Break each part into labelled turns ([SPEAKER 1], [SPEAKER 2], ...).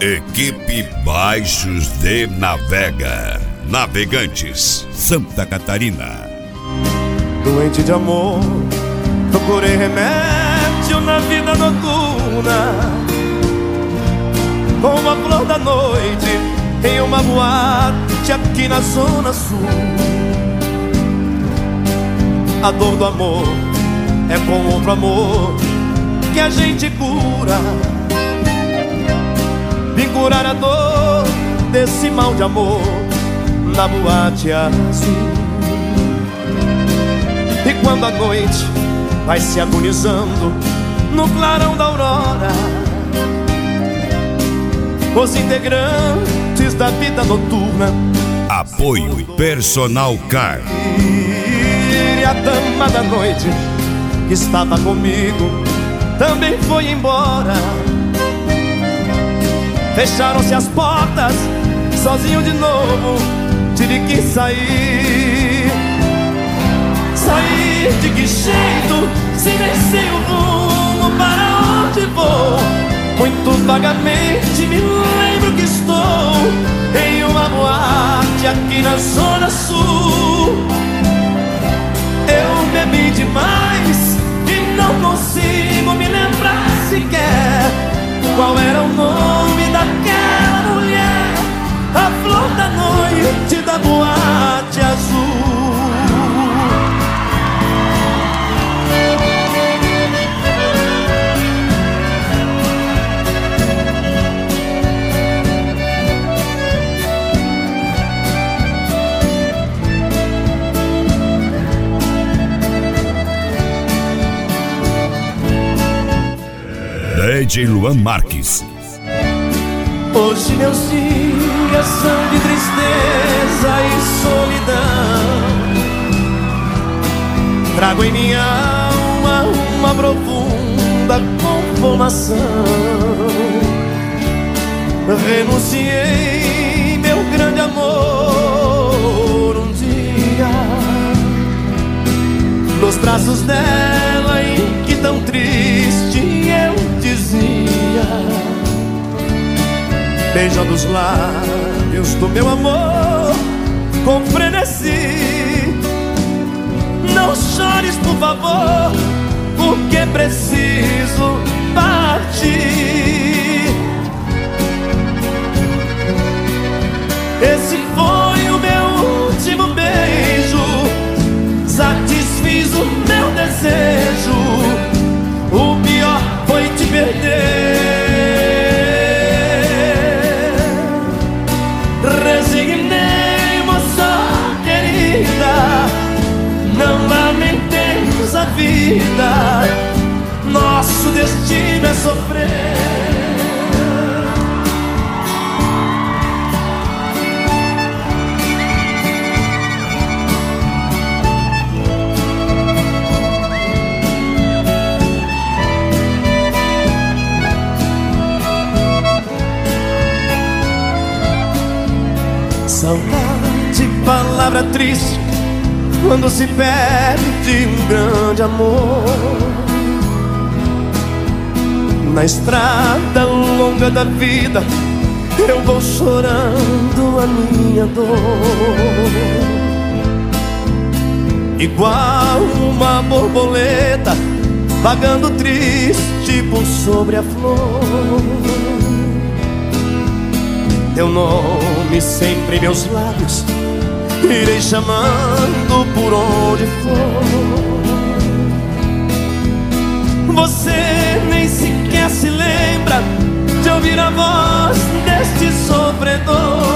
[SPEAKER 1] Equipe Baixos de Navega, Navegantes, Santa Catarina.
[SPEAKER 2] Doente de amor, procurei remédio na vida noturna, como a flor da noite em uma boate aqui na zona sul. A dor do amor é com outro amor que a gente cura. Vim curar a dor desse mal de amor na boate azul. E quando a noite vai se agonizando no clarão da aurora, os integrantes da vida noturna.
[SPEAKER 1] Apoio Personal Car.
[SPEAKER 2] E a dama da noite que estava comigo também foi embora. Fecharam-se as portas, sozinho de novo tive que sair. Sair de que jeito, se nem sei o rumo para onde vou. Muito vagamente me lembro que estou em uma boate aqui na zona sul. Eu bebi demais e não consigo me lembrar sequer qual era o nome daquela mulher, a flor da noite da boate azul.
[SPEAKER 1] DJ Luan Marques.
[SPEAKER 2] Hoje meus dias são de tristeza e solidão. Trago em minha alma uma profunda conformação. Renunciei meu grande amor um dia nos braços dela, em que tão triste eu dizia, beijando os lábios do meu amor com frenesi: não chores, por favor, porque preciso partir. Esse foi o meu último beijo, satisfiz o meu desejo. O pior foi te perder. Resignei, moça querida, não lamentemos a vida, nosso destino é sofrer. Saudade, palavra triste quando se perde um grande amor. Na estrada longa da vida eu vou chorando a minha dor, igual uma borboleta vagando triste por sobre a flor. Teu nome sempre em meus lábios, irei chamando por onde for. Você nem sequer se lembra de ouvir a voz deste sofredor,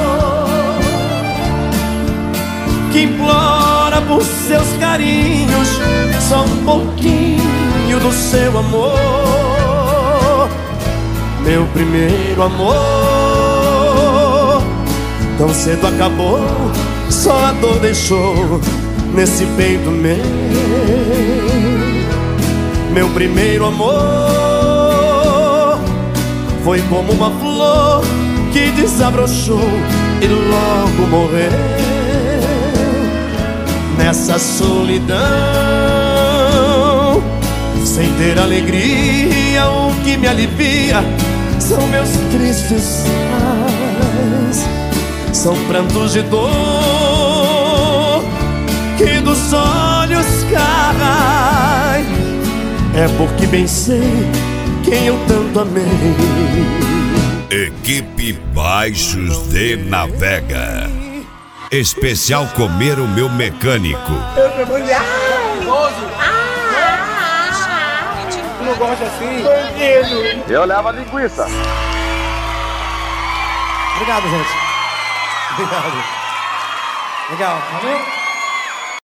[SPEAKER 2] que implora por seus carinhos só um pouquinho do seu amor. Meu primeiro amor tão cedo acabou, só a dor deixou nesse peito meu. Meu primeiro amor foi como uma flor que desabrochou e logo morreu. Nessa solidão, sem ter alegria, o que me alivia são meus tristes pais. São prantos de dor que dos olhos caem. É porque bem sei quem eu tanto amei.
[SPEAKER 1] Equipe Baixos de Navega. Especial Comer o Meu Mecânico.
[SPEAKER 3] Não gosta assim?
[SPEAKER 4] Eu levo a linguiça.
[SPEAKER 3] Obrigado, gente. Obrigado. Legal, valeu?